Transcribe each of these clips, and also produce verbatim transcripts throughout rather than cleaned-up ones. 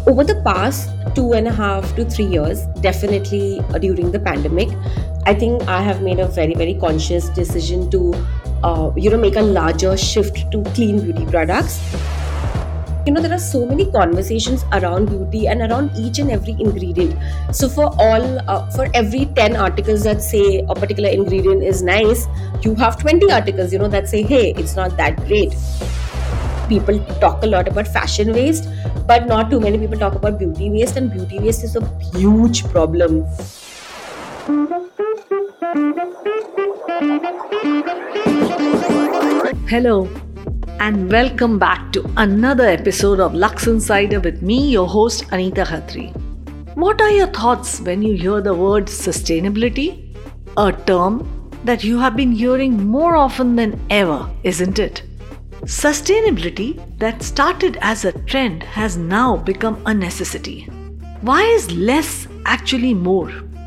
over the past two and a half to three years, definitely uh, during the pandemic, I think I have made a very, very conscious decision to, uh, you know, make a larger shift to clean beauty products. You know, there are so many conversations around beauty and around each and every ingredient. So for all, uh, for every ten articles that say a particular ingredient is nice, you have twenty articles, you know, that say, hey, it's not that great. People talk a lot about fashion waste, but not too many people talk about beauty waste, and beauty waste is a huge problem. Hello, and welcome back to another episode of Lux Insider with me, your host Anita Khatri. What are your thoughts when you hear the word sustainability? A term that you have been hearing more often than ever, isn't it? Sustainability that started as a trend has now become a necessity. Why is less actually more?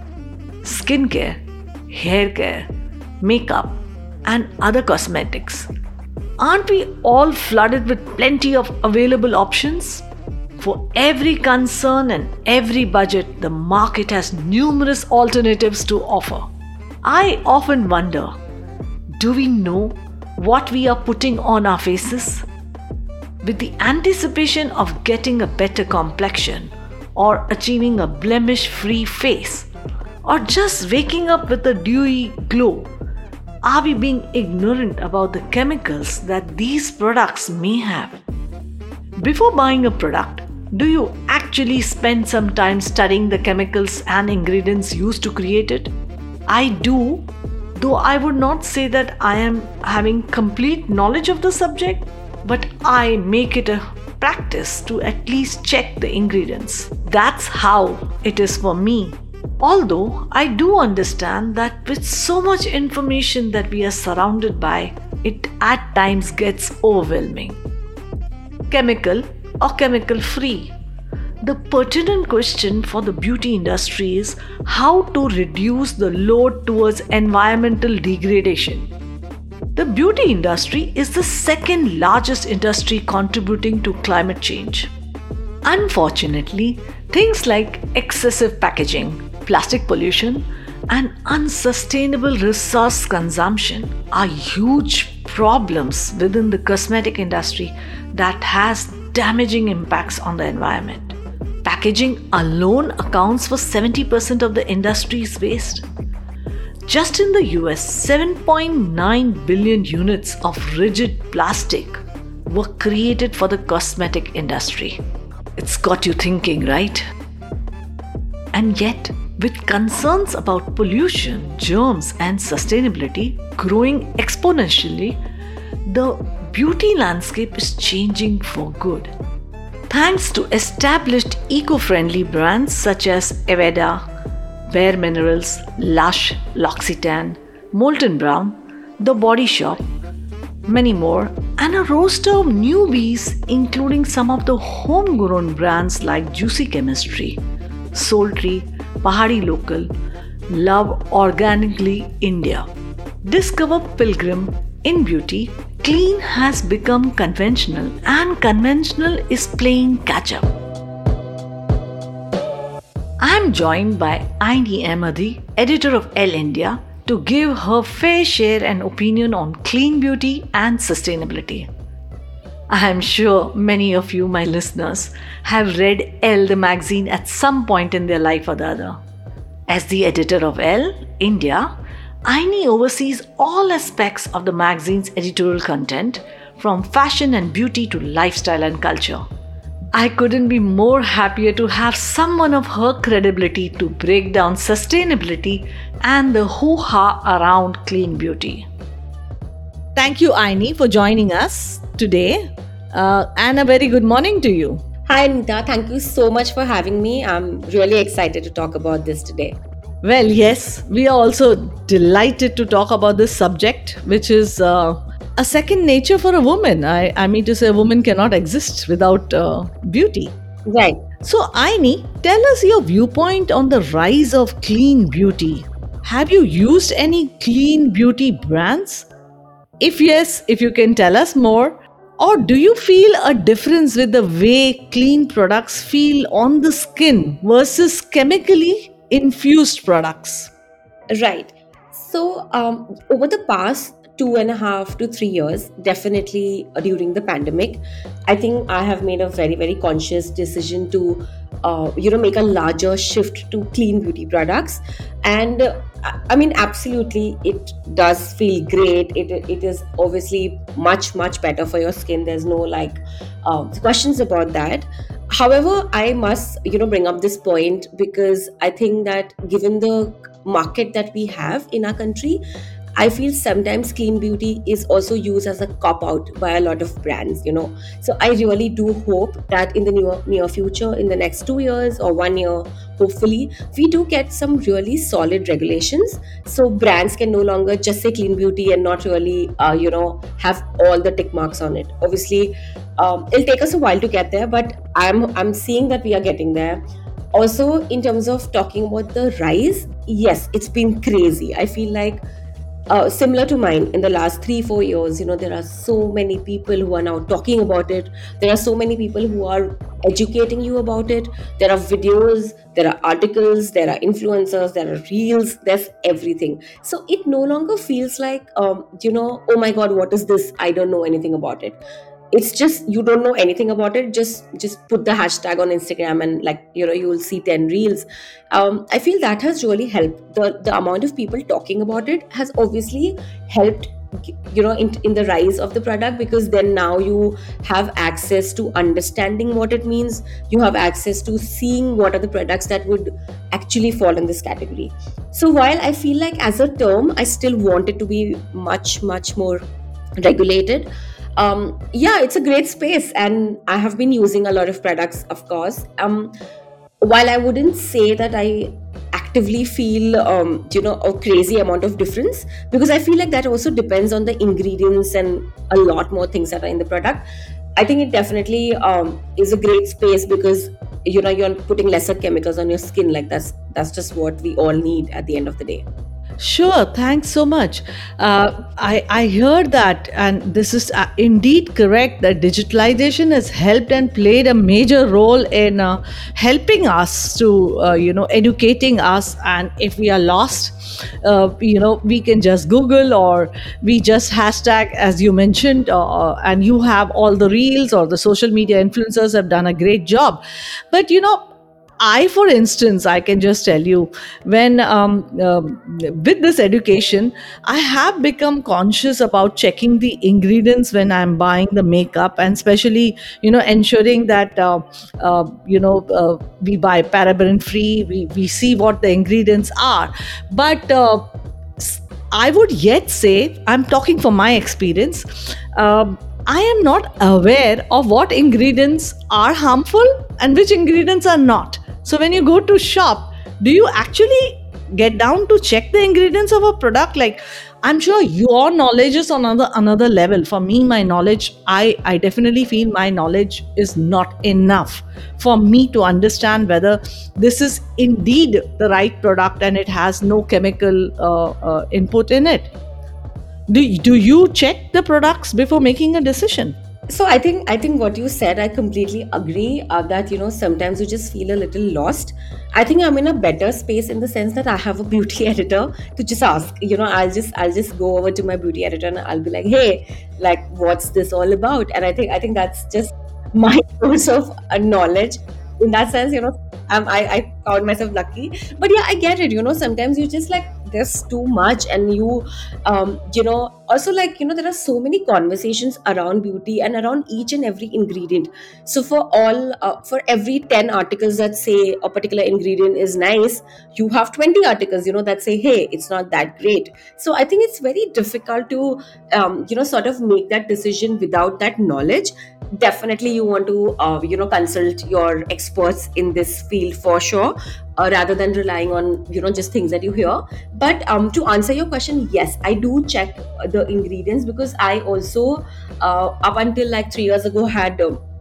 Skincare, hair care, makeup, and other cosmetics. Aren't we all flooded with plenty of available options? For every concern and every budget, the market has numerous alternatives to offer. I often wonder, do we know what we are putting on our faces? With the anticipation of getting a better complexion, or achieving a blemish-free face, or just waking up with a dewy glow, are we being ignorant about the chemicals that these products may have? Before buying a product, do you actually spend some time studying the chemicals and ingredients used to create it? I do, though I would not say that I am having complete knowledge of the subject, but I make it a practice to at least check the ingredients. That's how it is for me. Although I do understand that with so much information that we are surrounded by, it at times gets overwhelming. Chemical or chemical free? The pertinent question for the beauty industry is how to reduce the load towards environmental degradation. The beauty industry is the second largest industry contributing to climate change. Unfortunately, things like excessive packaging, plastic pollution, and unsustainable resource consumption are huge problems within the cosmetic industry that has damaging impacts on the environment. Packaging alone accounts for seventy percent of the industry's waste. Just in the U S, seven point nine billion units of rigid plastic were created for the cosmetic industry. It's got you thinking, right? And yet, with concerns about pollution, germs, and sustainability growing exponentially, the beauty landscape is changing for good. Thanks to established eco-friendly brands such as Aveda, Bare Minerals, Lush, L'Occitane, Molten Brown, The Body Shop, many more, and a roster of newbies including some of the homegrown brands like Juicy Chemistry, Soultree, Pahadi Local, Love Organically India. Discover Pilgrim in beauty. Clean has become conventional, and conventional is playing catch up. I am joined by Aini Ahmadi, editor of Elle India, to give her fair share and opinion on clean beauty and sustainability. I am sure many of you, my listeners, have read Elle the magazine at some point in their life or the other. As the editor of Elle India, Aini oversees all aspects of the magazine's editorial content, from fashion and beauty to lifestyle and culture. I couldn't be more happier to have someone of her credibility to break down sustainability and the hoo-ha around clean beauty. Thank you, Aini, for joining us today. Uh, and a very good morning to you. Hi Anita, thank you so much for having me. I'm really excited to talk about this today. Well, yes, we are also delighted to talk about this subject, which is uh, a second nature for a woman. I, I mean to say, a woman cannot exist without uh, beauty. Right. So, Aini, tell us your viewpoint on the rise of clean beauty. Have you used any clean beauty brands? If yes, if you can tell us more, Or do you feel a difference with the way clean products feel on the skin versus chemically infused products? Right. So, um, over the past two and a half to three years, definitely uh, during the pandemic, I think I have made a very, very conscious decision to, uh, you know, make a larger shift to clean beauty products. And uh, I I mean, absolutely, it does feel great. It it is obviously much, much better for your skin. There's no like uh, questions about that. However, I must, you know, bring up this point because I think that given the market that we have in our country, I feel sometimes clean beauty is also used as a cop out by a lot of brands, you know. So I really do hope that in the near, near future, in the next two years or one year, hopefully, we do get some really solid regulations. So brands can no longer just say clean beauty and not really, uh, you know, have all the tick marks on it. Obviously, um, it'll take us a while to get there, but I'm I'm seeing that we are getting there. Also, in terms of talking about the rise, yes, it's been crazy. I feel like uh, similar to mine in the last three, four years, you know, there are so many people who are now talking about it. There are so many people who are educating you about it. There are videos, there are articles, there are influencers, there are reels, there's everything. So it no longer feels like, um, you know, oh my God, what is this? I don't know anything about it. It's just you don't know anything about it, just just put the hashtag on Instagram and like you know you will see ten reels. um, I feel that has really helped. The the amount of people talking about it has obviously helped, you know in, in the rise of the product, because then now you have access to understanding what it means. You have access to seeing what are the products that would actually fall in this category. So while I feel like as a term I still want it to be much much more regulated, um yeah, it's a great space and I have been using a lot of products, of course. Um while I wouldn't say that I actively feel um you know a crazy amount of difference, because I feel like that also depends on the ingredients and a lot more things that are in the product. I think it definitely um is a great space because you know you're putting lesser chemicals on your skin. Like that's that's just what we all need at the end of the day. Sure, thanks so much. Uh, I, I heard that, and this is uh, indeed correct that digitalization has helped and played a major role in uh, helping us to, uh, you know, educating us. And if we are lost, uh, you know, we can just Google or we just hashtag, as you mentioned, uh, and you have all the reels or the social media influencers have done a great job. But, you know, I, for instance, I can just tell you, when um, um, with this education, I have become conscious about checking the ingredients when I'm buying the makeup, and especially, you know, ensuring that, uh, uh, you know, uh, we buy paraben free, we, we see what the ingredients are. But uh, I would yet say, I'm talking from my experience, um, I am not aware of what ingredients are harmful and which ingredients are not. So when you go to shop, do you actually get down to check the ingredients of a product? Like, I'm sure your knowledge is on another another level. For me, my knowledge, I, I definitely feel my knowledge is not enough for me to understand whether this is indeed the right product and it has no chemical uh, uh, input in it. Do, do you check the products before making a decision? So I think I think what you said, I completely agree, uh, that you know sometimes you just feel a little lost. I think I'm in a better space in the sense that I have a beauty editor to just ask. You know, I'll just I'll just go over to my beauty editor and I'll be like, hey, like what's this all about? And I think I think that's just my source of uh, knowledge. In that sense, you know, um, I I count myself lucky. But yeah, I get it. You know, sometimes you just like there's too much, and you, um, you know, also like you know there are so many conversations around beauty and around each and every ingredient. So for all, uh, for every ten articles that say a particular ingredient is nice, you have twenty articles, you know, that say, hey, it's not that great. So I think it's very difficult to, um, you know, sort of make that decision without that knowledge. Definitely you want to uh, you know consult your experts in this field for sure, uh, rather than relying on you know just things that you hear. But um, to answer your question, yes, I do check the ingredients, because I also uh, up until like three years ago had uh,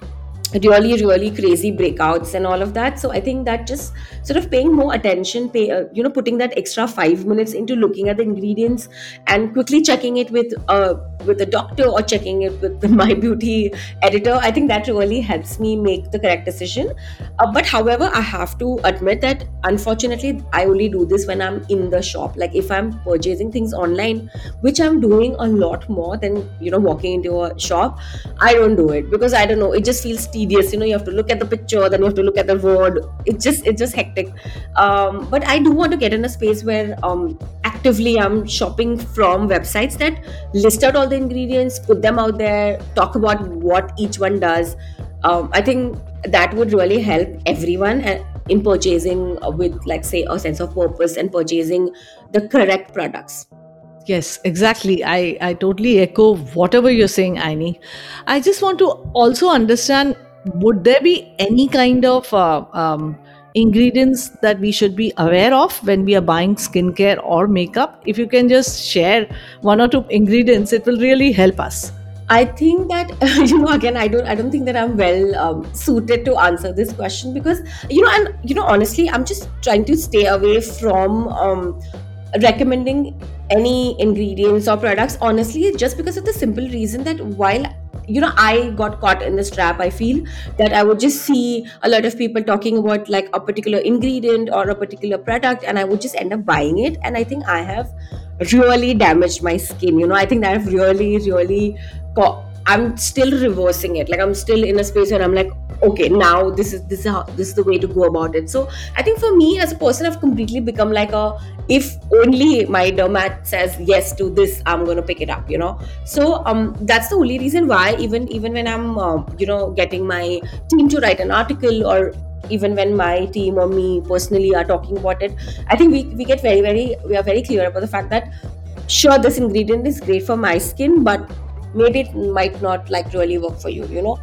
really really crazy breakouts and all of that. So I think that just sort of paying more attention, pay uh, you know putting that extra five minutes into looking at the ingredients and quickly checking it with uh with a doctor or checking it with the my beauty editor, I think that really helps me make the correct decision. Uh, but however, I have to admit that unfortunately I only do this when I'm in the shop. Like if I'm purchasing things online, which I'm doing a lot more than you know walking into a shop, I don't do it because I don't know, it just feels tedious. You know, you have to look at the picture, then you have to look at the word. It just it's just hectic. Um, but I do want to get in a space where um, actively I'm shopping from websites that list out all the ingredients, put them out there, talk about what each one does. Um, I think that would really help everyone uh, in purchasing uh, with, like, say, a sense of purpose and purchasing the correct products. Yes, exactly. I, I totally echo whatever you're saying, Aini. I just want to also understand, would there be any kind of uh, um, ingredients that we should be aware of when we are buying skincare or makeup? If you can just share one or two ingredients, it will really help us. I think that you know again I don't I don't think that I'm well um, suited to answer this question because you know and you know honestly I'm just trying to stay away from um, recommending any ingredients or products, honestly, just because of the simple reason that while you know I got caught in this trap, I feel that I would just see a lot of people talking about like a particular ingredient or a particular product and I would just end up buying it, and I think I have really damaged my skin. you know I think that I've really really got, I'm still reversing it. Like I'm still in a space where I'm like, okay, now this is this is how this is the way to go about it. So I think for me as a person, I've completely become like a, if only my dermat says yes to this, I'm gonna pick it up. You know, so um, that's the only reason why even even when I'm uh, you know getting my team to write an article, or even when my team or me personally are talking about it, I think we we get very very we are very clear about the fact that sure, this ingredient is great for my skin, but maybe it might not like really work for you, you know.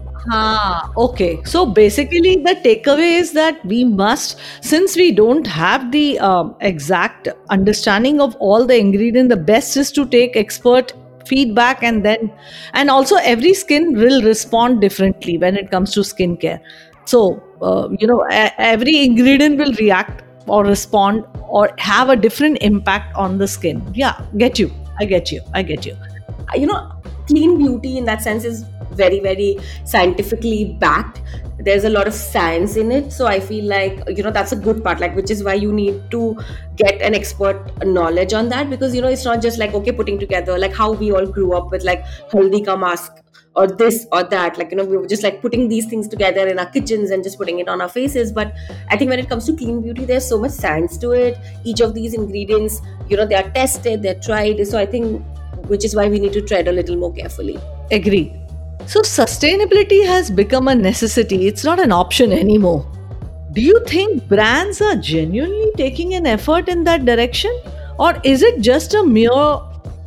Ah, okay. So basically, the takeaway is that we must, since we don't have the um, exact understanding of all the ingredients, the best is to take expert feedback, and then, and also every skin will respond differently when it comes to skincare. So, uh, you know, e- every ingredient will react or respond or have a different impact on the skin. Yeah, get you. I get you. I get you. you know clean beauty in that sense is very very scientifically backed. There's a lot of science in it, so I feel like you know that's a good part, like, which is why you need to get an expert knowledge on that, because you know it's not just like, okay, putting together like how we all grew up with like haldi ka mask or this or that, like you know we were just like putting these things together in our kitchens and just putting it on our faces. But I think when it comes to clean beauty, there's so much science to it. Each of these ingredients, you know they are tested, they're tried, so I think which is why we need to tread a little more carefully. Agree. So, sustainability has become a necessity, it's not an option anymore. Do you think brands are genuinely taking an effort in that direction? Or is it just a mere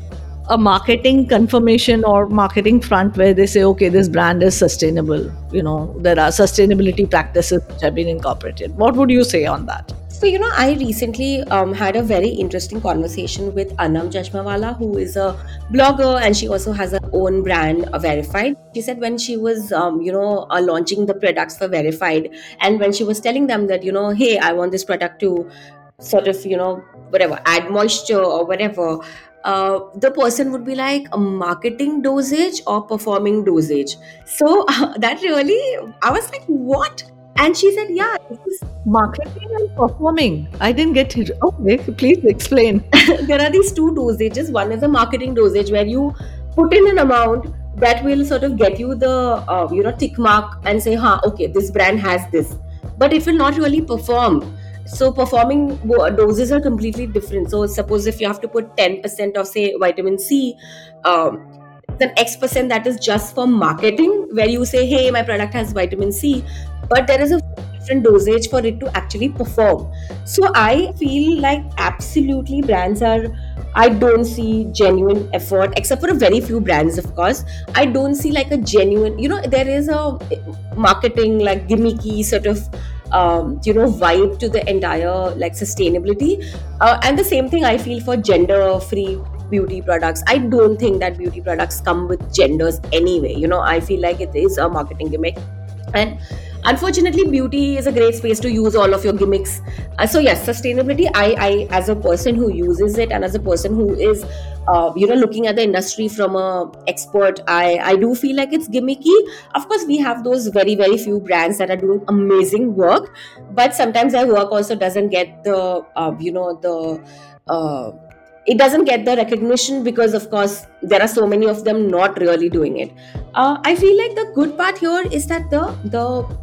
a marketing confirmation or marketing front where they say, okay, this brand is sustainable? You know, there are sustainability practices which have been incorporated. What would you say on that? So, you know, I recently um, had a very interesting conversation with Anam Chashmawala, who is a blogger and she also has her own brand, uh, Verified. She said when she was, um, you know, uh, launching the products for Verified, and when she was telling them that, you know, hey, I want this product to sort of, you know, whatever, add moisture or whatever, uh, the person would be like, a marketing dosage or performing dosage. So uh, that really, I was like, what? And she said, yeah, this is Marketing and performing. I didn't get it. Okay, please explain. there are these two dosages. One is a marketing dosage where you put in an amount that will sort of get you the uh, you know tick mark and say, huh, okay, this brand has this, but it will not really perform. So performing wo- doses are completely different. So suppose if you have to put ten percent of, say, vitamin C, um, then X percent that is just for marketing, where you say, hey, my product has vitamin C, but there is a different dosage for it to actually perform. So I feel like absolutely brands are, I don't see genuine effort, except for a very few brands, of course. I don't see like a genuine, you know, there is a marketing like gimmicky sort of um, you know vibe to the entire like sustainability, uh, and the same thing I feel for gender free beauty products. I don't think that beauty products come with genders anyway. you know I feel like it is a marketing gimmick. And unfortunately, beauty is a great space to use all of your gimmicks. Uh, so yes, sustainability, I, I as a person who uses it, and as a person who is uh, you know looking at the industry from a expert, i i do feel like it's gimmicky. Of course, we have those very very few brands that are doing amazing work, but sometimes their work also doesn't get the uh, you know the uh, it doesn't get the recognition, because of course there are so many of them not really doing it. uh, I feel like the good part here is that the the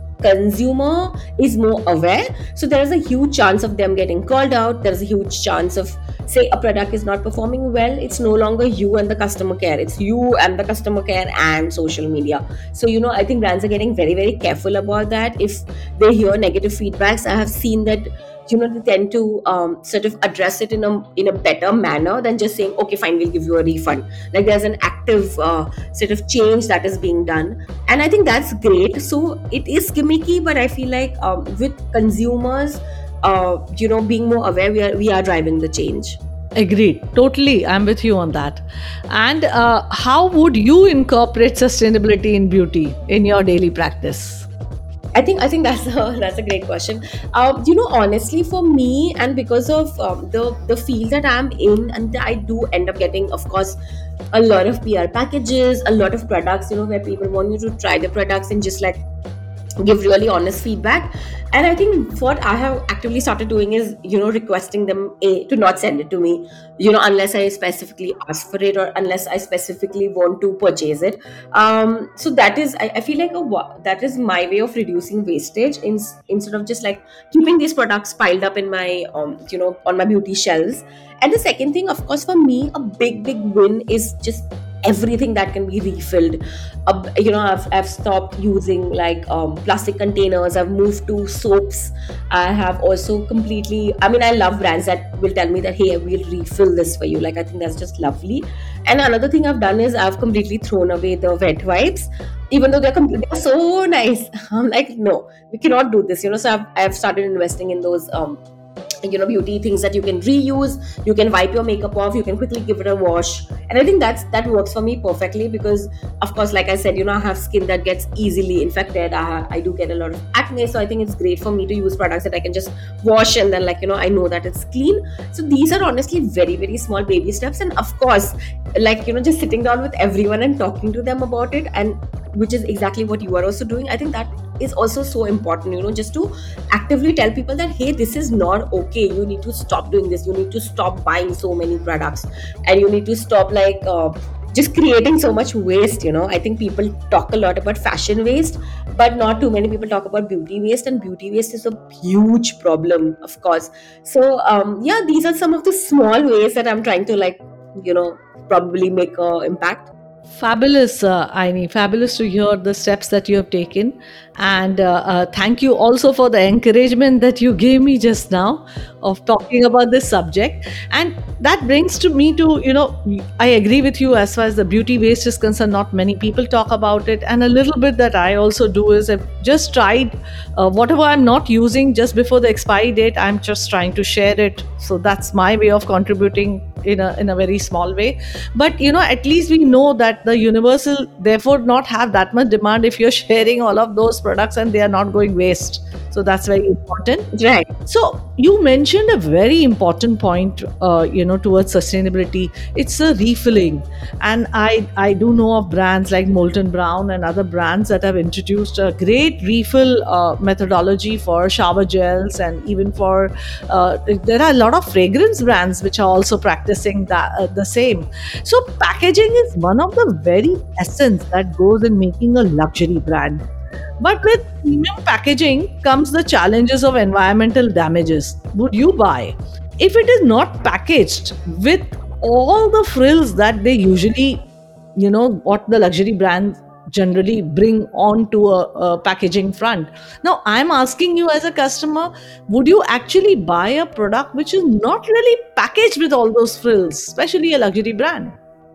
consumer is more aware, so there is a huge chance of them getting called out. There is a huge chance of, say, a product is not performing well, it's no longer you and the customer care, it's you and the customer care and social media. So you know I think brands are getting very very careful about that. If they hear negative feedbacks, I have seen that you know they tend to um, sort of address it in a in a better manner than just saying, okay fine, we'll give you a refund. Like there's an active uh, sort of change that is being done, and I think that's great. So it is gimmicky, but I feel like um, with consumers uh, you know being more aware, we are we are driving the change. Agreed. Totally. I'm with you on that. And uh, how would you incorporate sustainability in beauty in your daily practice? I think I think that's a that's a great question. Um, you know, honestly, for me, and because of um, the the field that I'm in, and I do end up getting, of course, a lot of P R packages, a lot of products. You know, where people want you to try the products and just like give really honest feedback. And I think what I have actively started doing is, you know, requesting them a to not send it to me, you know, unless I specifically ask for it or unless I specifically want to purchase it. Um, so that is, I, I feel like a wa- that is my way of reducing wastage in, instead of just like keeping these products piled up in my, um, you know, on my beauty shelves. And the second thing, of course, for me, a big, big win is just everything that can be refilled. Uh, you know, I've, I've stopped using like um, plastic containers. I've moved to soaps. I have also completely, I mean, I love brands that will tell me that, hey, we'll refill this for you. Like, I think that's just lovely. And another thing I've done is I've completely thrown away the wet wipes, even though they're, compl- they're so nice. I'm like, no, we cannot do this, you know. So I've, I've started investing in those um, you know beauty things that you can reuse. You can wipe your makeup off, you can quickly give it a wash, and I think that's that works for me perfectly, because of course, like I said, you know I have skin that gets easily infected. I, I do get a lot of acne, so I think it's great for me to use products that I can just wash and then like you know I know that it's clean. So these are honestly very very small baby steps, and of course, like you know just sitting down with everyone and talking to them about it, and which is exactly what you are also doing. I think that is also so important, you know just to actively tell people that, hey, this is not okay, you need to stop doing this, you need to stop buying so many products, and you need to stop like uh, just creating so much waste. you know I think people talk a lot about fashion waste, but not too many people talk about beauty waste, and beauty waste is a huge problem, of course. So um yeah, these are some of the small ways that I'm trying to like you know probably make a impact. Fabulous, uh, Aini. Fabulous to hear the steps that you have taken. And uh, uh, thank you also for the encouragement that you gave me just now of talking about this subject. And that brings to me to, you know, I agree with you as far as the beauty waste is concerned. Not many people talk about it. And a little bit that I also do is I've just tried uh, whatever I'm not using just before the expiry date, I'm just trying to share it. So that's my way of contributing in a in a very small way. But you know at least we know that the universe will therefore not have that much demand if you're sharing all of those products and they are not going waste. So that's very important. Right. So you mentioned a very important point, uh, you know, towards sustainability. It's a refilling, and I I do know of brands like Molten Brown and other brands that have introduced a great refill uh, methodology for shower gels, and even for uh, there are a lot of fragrance brands which are also practicing that uh, the same. So packaging is one of the very essence that goes in making a luxury brand. But with premium packaging comes the challenges of environmental damages. Would you buy if it is not packaged with all the frills that they usually, you know, what the luxury brands generally bring onto a, a packaging front? Now, I'm asking you as a customer, would you actually buy a product which is not really packaged with all those frills, especially a luxury brand?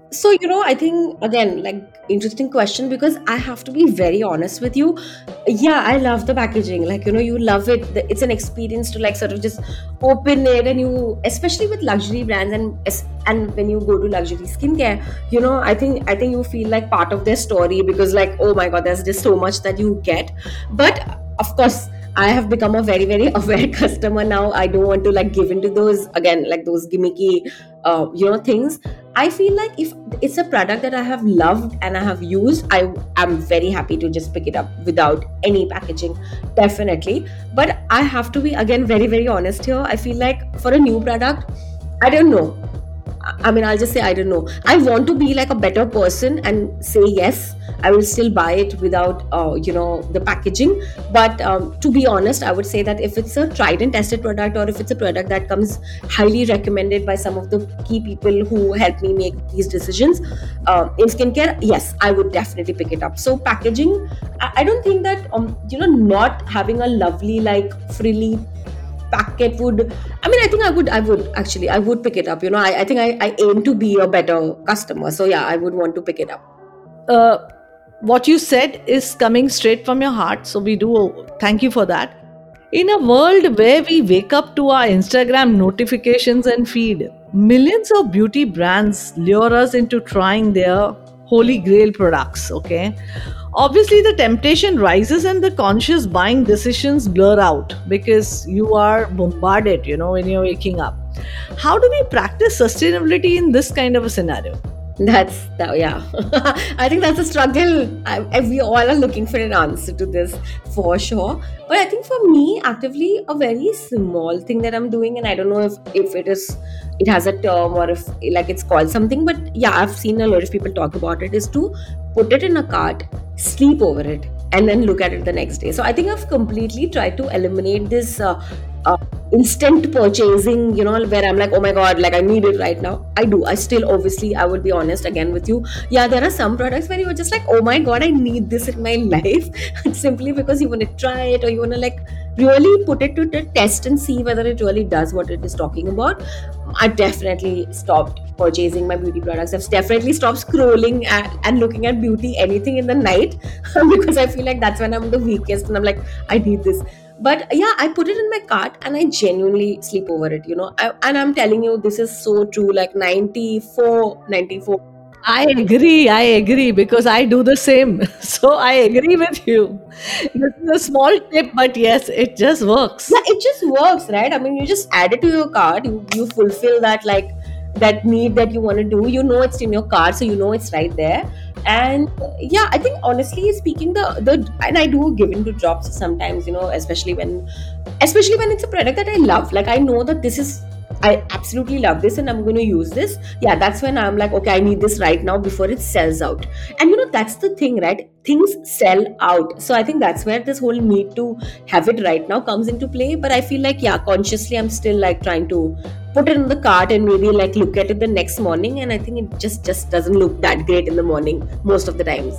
So, you know, I think again, like, interesting question, because I have to be very honest with you. Yeah, I love the packaging. Like, you know, you love it. The- It's an experience to like sort of just open it, and you, especially with luxury brands, and es- and when you go to luxury skincare, you know, I think I think you feel like part of their story, because like, oh my God, there's just so much that you get. But of course, I have become a very very aware customer now. I don't want to like give into those, again, like those gimmicky, uh, you know, things. I feel like if it's a product that I have loved and I have used, I am very happy to just pick it up without any packaging, definitely. But I have to be again very very honest here. I feel like for a new product, I don't know. I I mean, I'll just say I don't know. I want to be like a better person and say yes. I will still buy it without, uh, you know, the packaging. But um, to be honest, I would say that if it's a tried and tested product, or if it's a product that comes highly recommended by some of the key people who help me make these decisions uh, in skincare, yes, I would definitely pick it up. So packaging, I, I don't think that um, you know, not having a lovely like frilly packet would, I mean, I think i would i would actually I would pick it up. You know, i, I think I, I aim to be a better customer, so yeah, I would want to pick it up. Uh, what you said is coming straight from your heart. So we do thank you for that. In a world where we wake up to our Instagram notifications and feed, millions of beauty brands lure us into trying their holy grail products, okay? Obviously, the temptation rises and the conscious buying decisions blur out because you are bombarded, you know, when you're waking up. How do we practice sustainability in this kind of a scenario? That's that, yeah. I think that's a struggle. I, I, we all are looking for an answer to this for sure. But I think for me, actively, a very small thing that I'm doing, and I don't know if if it is, it has a term, or if like it's called something. But yeah, I've seen a lot of people talk about it. Is to put it in a cart, sleep over it, and then look at it the next day. So I think I've completely tried to eliminate this. Uh, uh, instant purchasing, you know, where I'm like, oh my God, like I need it right now. I do. I still, obviously, I will be honest again with you. Yeah, there are some products where you're just like, oh my God, I need this in my life, simply because you want to try it, or you want to like really put it to the test and see whether it really does what it is talking about. I've definitely stopped purchasing my beauty products. I've definitely stopped scrolling at, and looking at beauty anything in the night because I feel like that's when I'm the weakest and I'm like, I need this. But yeah, I put it in my cart and I genuinely sleep over it, you know. I, and I'm telling you, this is so true. Like ninety-four, ninety-four. I agree. I agree because I do the same. So I agree with you. This is a small tip, but yes, it just works. Yeah, it just works, right? I mean, you just add it to your cart, you, you fulfill that, like, that need that you want to do. You know it's in your cart, so you know it's right there. And uh, yeah, I think honestly speaking, the the and I do give into drops sometimes, you know, especially when especially when it's a product that I love. Like I know that this is, I absolutely love this and I'm going to use this. Yeah, that's when I'm like, okay, I need this right now before it sells out. And you know, that's the thing, right? Things sell out. So I think that's where this whole need to have it right now comes into play. But I feel like, yeah, consciously, I'm still like trying to put it in the cart and maybe like look at it the next morning. And I think it just, just doesn't look that great in the morning most of the times.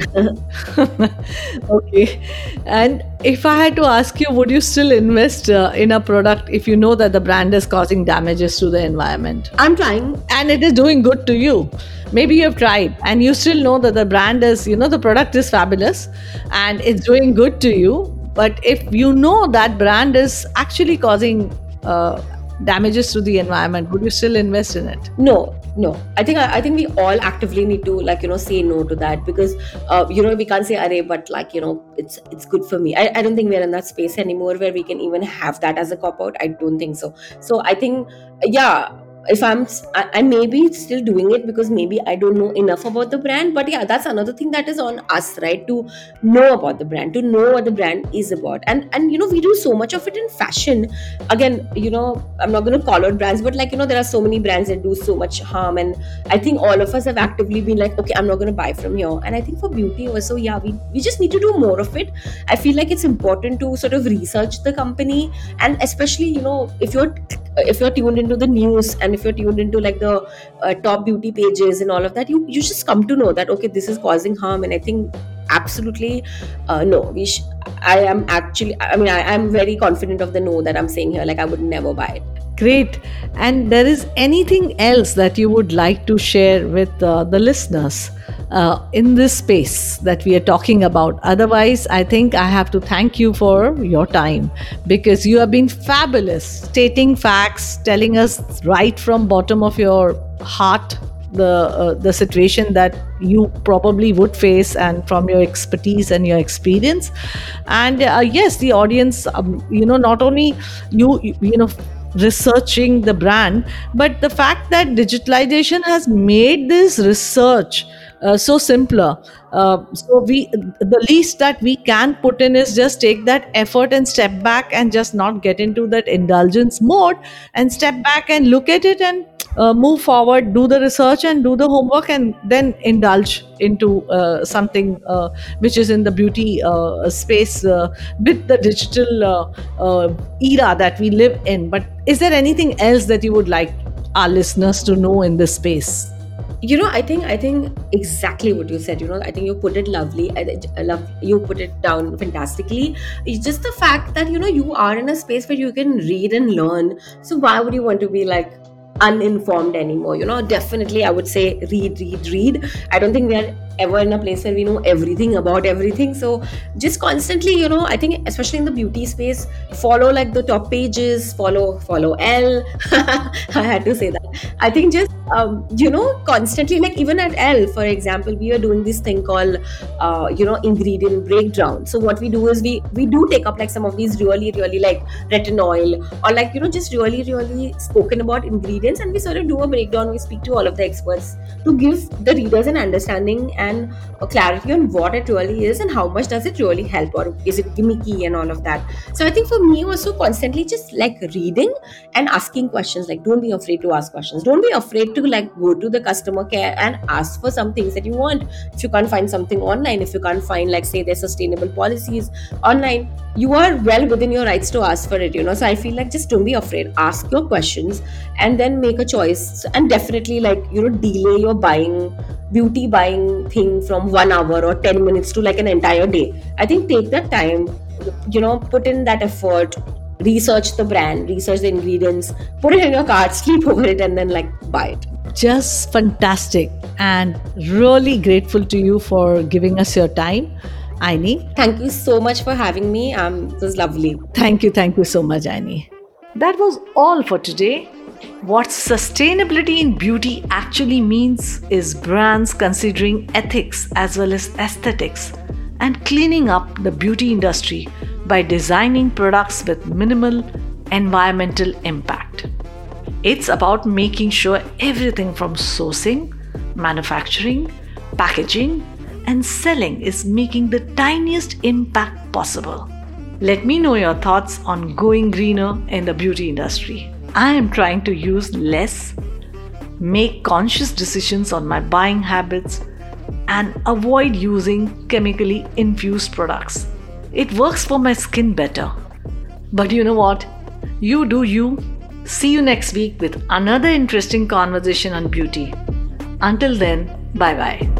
Okay. And if I had to ask you, would you still invest uh, in a product if you know that the brand is causing damages to the environment I'm trying. and it is doing good to you? Maybe you have tried and you still know that the brand is, you know, the product is fabulous and it's doing good to you. But if you know that brand is actually causing uh, damages to the environment, would you still invest in it? No, no. I think I, I think we all actively need to like you know say no to that because uh, you know we can't say array, but like you know it's it's good for me. I, I don't think we're in that space anymore where we can even have that as a cop out. I don't think so. So I think yeah. If I'm, I, I may be still doing it because maybe I don't know enough about the brand. But yeah, that's another thing that is on us, right? To know about the brand, to know what the brand is about. And and you know, we do so much of it in fashion. Again, you know, I'm not going to call out brands, but like you know, there are so many brands that do so much harm. And I think all of us have actively been like, okay, I'm not going to buy from here. And I think for beauty also, yeah, we we just need to do more of it. I feel like it's important to sort of research the company, and especially you know, if you're if you're tuned into the news and if you're tuned into like the uh, top beauty pages and all of that, you you just come to know that okay, this is causing harm. And I think absolutely uh, no, we sh- I am actually, I mean, I am very confident of the no that I'm saying here. Like I would never buy it. Great. And there is anything else that you would like to share with uh, the listeners uh, in this space that we are talking about? Otherwise, I think I have to thank you for your time, because you have been fabulous, stating facts, telling us right from bottom of your heart the uh, the situation that you probably would face, and from your expertise and your experience. And uh, yes, the audience, um, you know not only you you you know researching the brand, but the fact that digitalization has made this research uh, so simpler. Uh, so we the least that we can put in is just take that effort and step back, and just not get into that indulgence mode, and step back and look at it, and uh, move forward, do the research and do the homework, and then indulge into uh, something uh, which is in the beauty uh, space uh, with the digital uh, uh, era that we live in. But is there anything else that you would like our listeners to know in this space? You know, I think I think exactly what you said. You know, I think you put it lovely. I, I love you put it down fantastically. It's just the fact that you know you are in a space where you can read and learn. So why would you want to be like uninformed anymore? You know, definitely I would say read, read, read. I don't think we are ever in a place where we know everything about everything. So just constantly, you know, I think especially in the beauty space, follow like the top pages, follow follow Elle. I had to say that. I think just um, you know constantly, like even at Elle, for example, we are doing this thing called uh, you know ingredient breakdown. So what we do is we we do take up like some of these really really like retinol, or like you know just really really spoken about ingredients, and we sort of do a breakdown. We speak to all of the experts to give the readers an understanding and a clarity on what it really is and how much does it really help, or is it gimmicky and all of that. So I think for me also constantly just like reading and asking questions. Like don't be afraid to ask questions. Don't be afraid to like go to the customer care and ask for some things that you want. If you can't find something online, if you can't find like say their sustainable policies online, you are well within your rights to ask for it, you know. So I feel like just don't be afraid, ask your questions and then make a choice. And definitely like you know delay your buying beauty buying thing from one hour or ten minutes to like an entire day. I think take that time, you know, put in that effort, research the brand, research the ingredients, put it in your cart, sleep over it, and then like buy it. Just fantastic, and really grateful to you for giving us your time, Aini. Thank you so much for having me. Um, it was lovely. Thank you. Thank you so much, Aini. That was all for today. What sustainability in beauty actually means is brands considering ethics as well as aesthetics and cleaning up the beauty industry by designing products with minimal environmental impact. It's about making sure everything from sourcing, manufacturing, packaging, and selling is making the tiniest impact possible. Let me know your thoughts on going greener in the beauty industry. I am trying to use less, make conscious decisions on my buying habits, and avoid using chemically infused products. It works for my skin better. But you know what? You do you. See you next week with another interesting conversation on beauty. Until then, bye bye.